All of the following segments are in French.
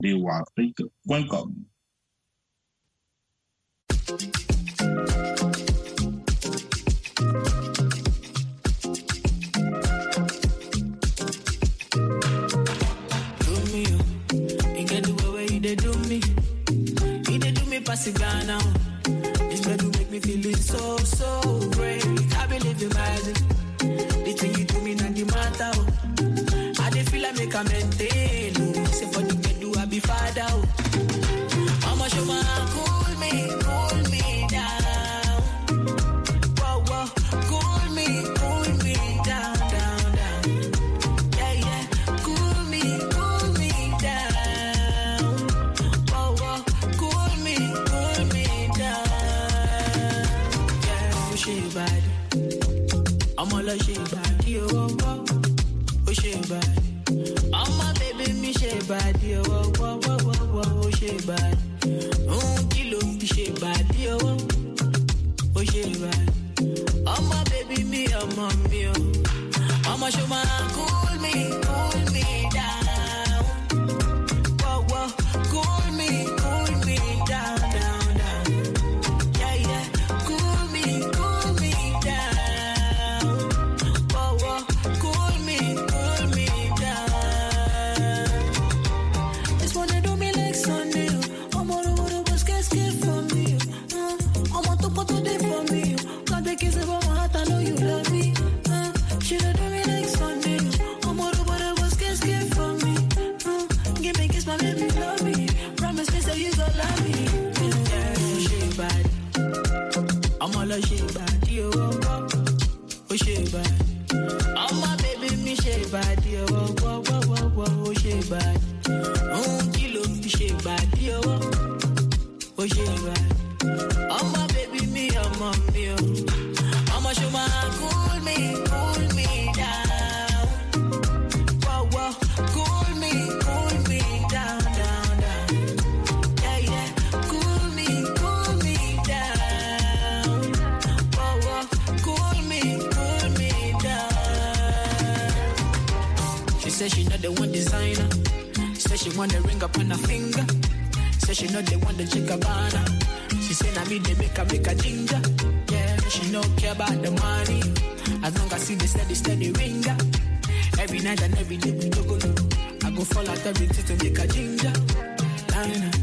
voafrique.com. Ghana. This better make me feeling so great. I believe in magic. The thing you do me not the matter. I dey feel like make a maintain. Say for the bed do I be father. Mama show my cool me down. Whoa, cool me down. Yeah, cool me down. Whoa, cool me down. Yeah, she bad. I'm all she bad. You oh she bad. I'm my baby me she bad. You oh she bad. Kilo she bad. You oh she bad. I'm my baby me, I'm mommy. I'ma show my cool me down. Whoa, cool me down. Yeah, cool me down. Whoa, cool me down. Just wanna do me like Sunday. I'm all over the bus, get for me. I'm on top of the day for me. Got the kiss about my heart, I know you love me. Shoulda do me like Sunday. I'm all over the bus, get for me. Give me kiss, my baby, love me. Promise me that you gon' love me. Yeah, she bad. I'm all she bad. You oh she bad. I'm my baby, me she bad. You oh she bad. Kilo she bad. You oh she bad. I'm my baby, me, I'm mommy. I'ma show my cool me down. Whoa, cool me down. Yeah, cool me down. Whoa, cool me down. She said she not the one designer. Said she want the ring up on her finger. Said she not the one the Chicabana. She said I mean they make a ginger. Yeah, she no care about the money. As long as I see the steady ringer. Every night and every day we go. I go fall out everything to make a ginger. Liner.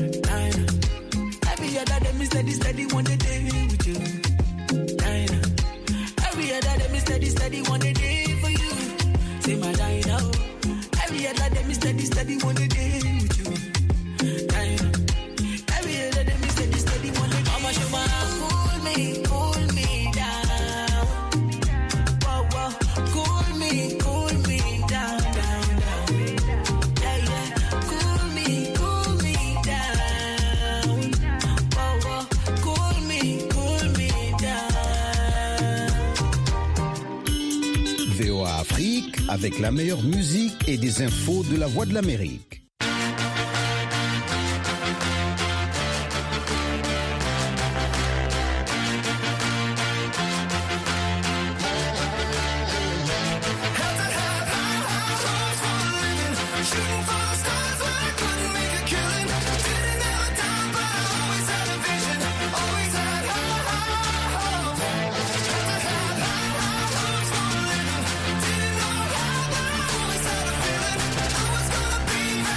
Every other day me steady one day with you. Liner. Every other day me steady one day for you. Say my Liner. Every other day me steady one day with you. Liner. Every other day me steady one day. I'ma show my cool me down. Whoa, cool me down. Yeah, cool me down. Whoa, cool me down. VOA Afrique, avec la meilleure musique et des infos de la Voix de l'Amérique. Be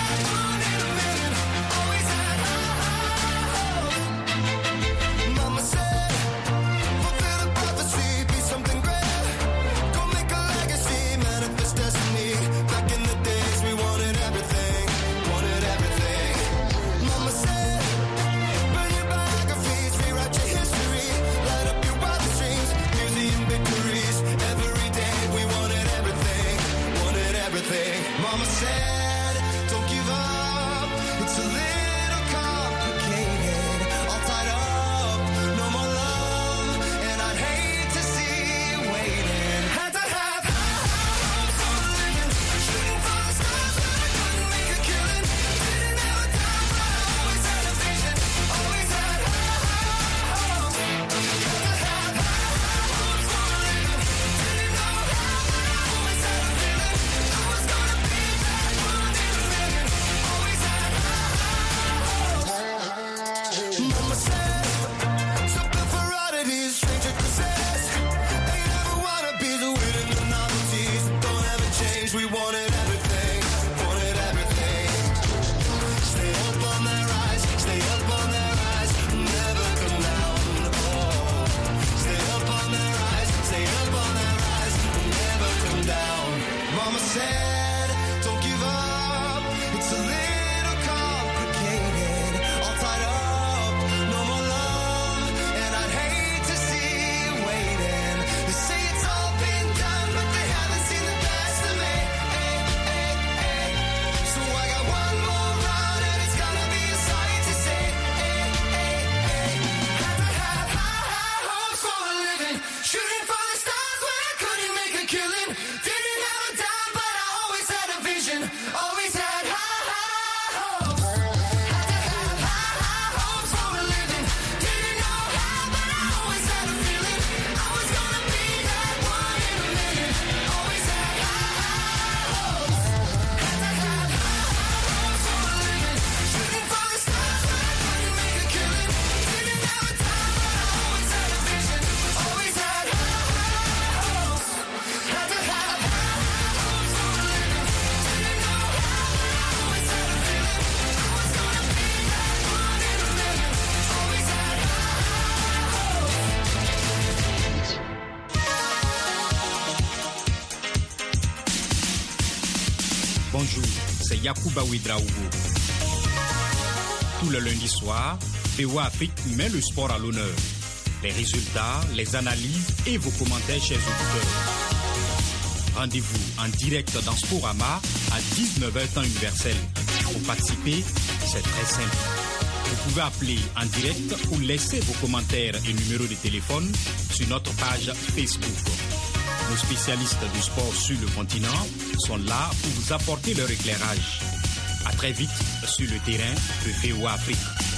Yacouba Ouedraogo. Tout le lundi soir, VOA Afrique met le sport à l'honneur. Les résultats, les analyses et vos commentaires, chers auditeurs. Rendez-vous en direct dans Sporama à 19h temps universel. Pour participer, c'est très simple. Vous pouvez appeler en direct ou laisser vos commentaires et numéros de téléphone sur notre page Facebook. Nos spécialistes du sport sur le continent sont là pour vous apporter leur éclairage. À très vite sur le terrain de VOA Afrique.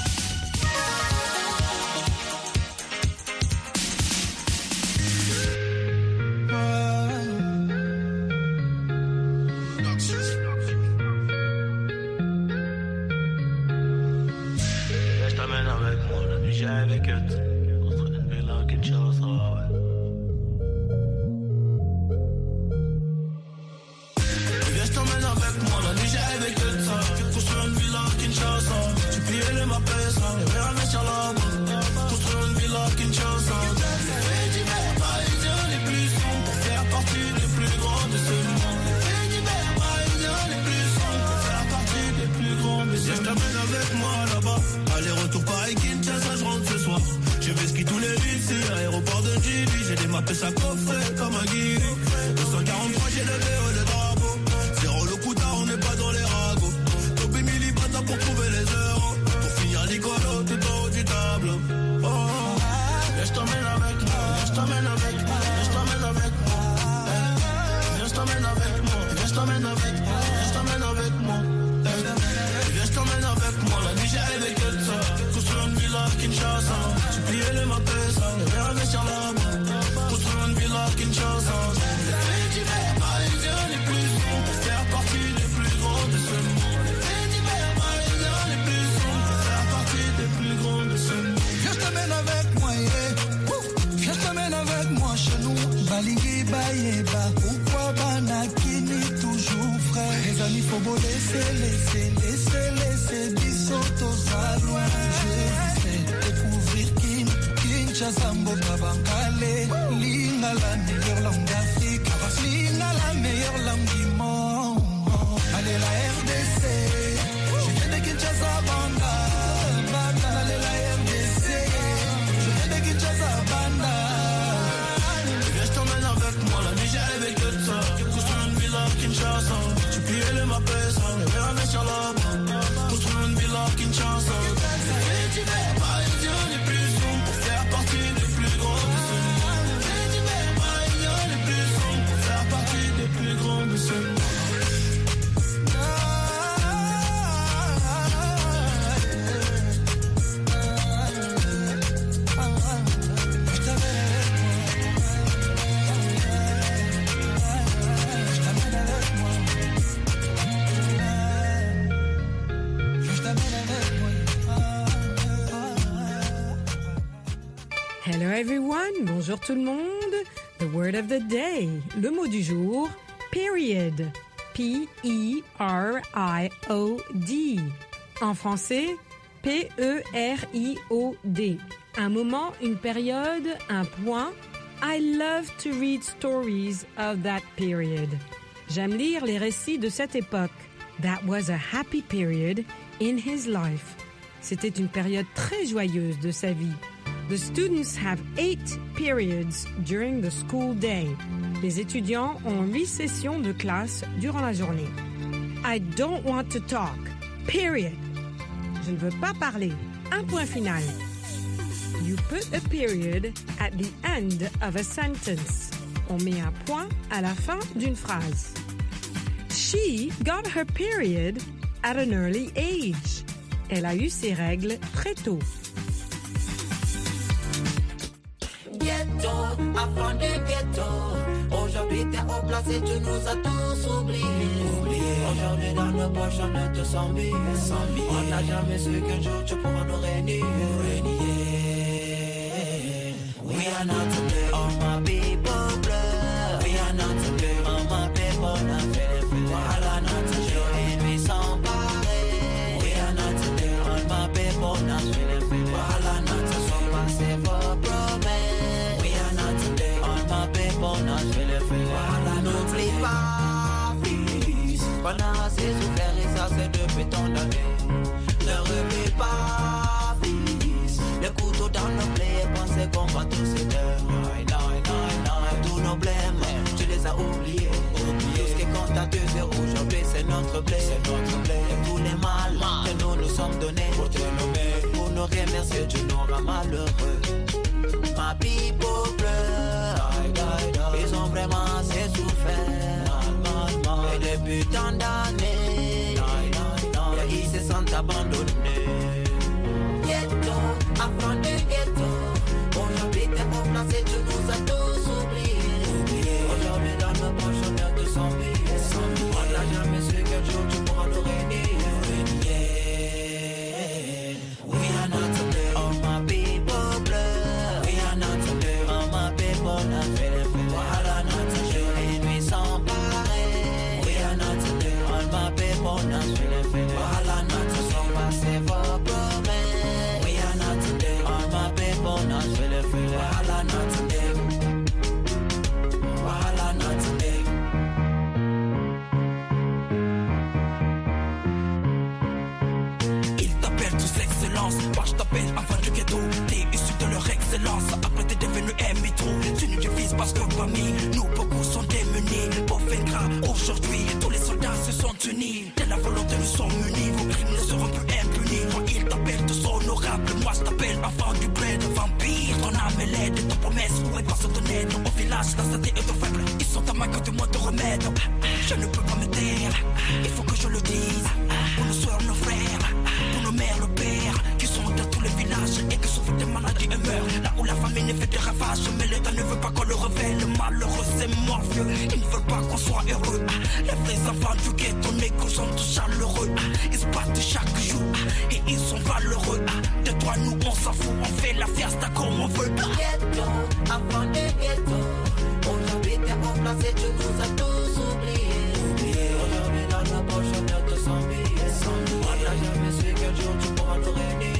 Hello everyone, bonjour tout le monde. The word of the day, le mot du jour, period. P-E-R-I-O-D. En français, P-E-R-I-O-D. Un moment, une période, un point. I love to read stories of that period. J'aime lire les récits de cette époque. That was a happy period in his life. C'était une période très joyeuse de sa vie. The students have 8 periods during the school day. Les étudiants ont 8 sessions de classe durant la journée. I don't want to talk. Period. Je ne veux pas parler. Un point final. You put a period at the end of a sentence. On met un point à la fin d'une phrase. She got her period at an early age. Elle a eu ses règles très tôt. Ghetto, enfant du ghetto. Aujourd'hui t'es au place et tu nous as tous oubliés. Aujourd'hui dans nos poches on a 200 000. On n'a jamais su qu'un jour tu pourras nous régner. We are not today, all my people blood. We are not today, all my people not feeling. Wahala not today, ennemis sans pareil. We are not today, all my people not feeling. Wahala not today, so passez vos promesses. We are not today, all my people not feeling. Wahala n'oublie pas, fils. Pendant assez souffert et ça fait tant d'années. Ne remuez pas, fils. Le couteau dans nos plaies, pensez qu'on va tous s'éteindre. Tous nos blèmes, tu les as oubliés. Tout ce qui compte à 2 heures aujourd'hui, c'est notre blé. Et tous les mal que nous nous sommes donnés pour te nommer, pour nous remercier, tu nous rends malheureux. Ma people pleure, ils ont vraiment assez souffert. Et depuis tant d'années, ils se sentent abandonnés. Ghetto, avant du ghetto, aujourd'hui t'es mon place et tu nous as tous oubliés. Aujourd'hui dans nos poches on a 200 billets. On n'a jamais su quel jour tu pourras nous régner. We are not today, all my people blood. We are not today, all my people not feeling. Wahala not today, et nuit sans pareil. We are not today, all my people not feeling. Wahala not today, passez vos promesses. We are not today, all my people not feeling. Wahala not today, wahala not today. Ils t'appellent tous excellence, moi je t'appelle avant du ghetto. T'es issu de leur excellence, après t'es devenu un métro. Tu nous divises parce que parmi nous beaucoup sont démunis. Pauvres ingrats, aujourd'hui tous les soldats se sont unis. De la volonté nous sommes unis, vos crimes ne seront plus impunis. Moi ils t'appellent tous honorables, moi je t'appelle avant du bread. Vampire, ton âme est laide, ta promesse pourrait pas se donner. Au village, la santé est trop faible, ils sont à ma côté, moi de remède. Je ne peux pas me taire, il faut que je le dise. Pour nos soeurs, nos frères, pour nos mères, nos pères, qui sont dans tous les villages et qui souffrent des maladies et meurent. Là où la famine fait des ravages, mais l'État ne veut pas qu'on le révèle. Malheureux, c'est morvieux, ils ne veulent pas qu'on soit heureux. Les vrais enfants du ghetto négro sont tous chaleureux. Ils se battent chaque jour et ils sont valeureux. De toi, nous, on s'en fout, on fait la fiesta comme on veut. Ghetto, avant du ghetto, aujourd'hui t'es mon place et tu nous as tous oubliés. Aujourd'hui dans nos poches on a 200 billets. On n'a jamais su quel jour tu pourras nous régner.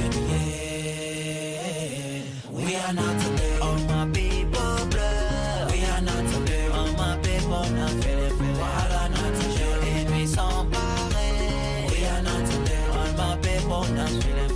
We are not today, all my people blood. We are not today, all my people not feeling. Wahala not today, et nuit sans pareil. We are not today, all my people not feeling.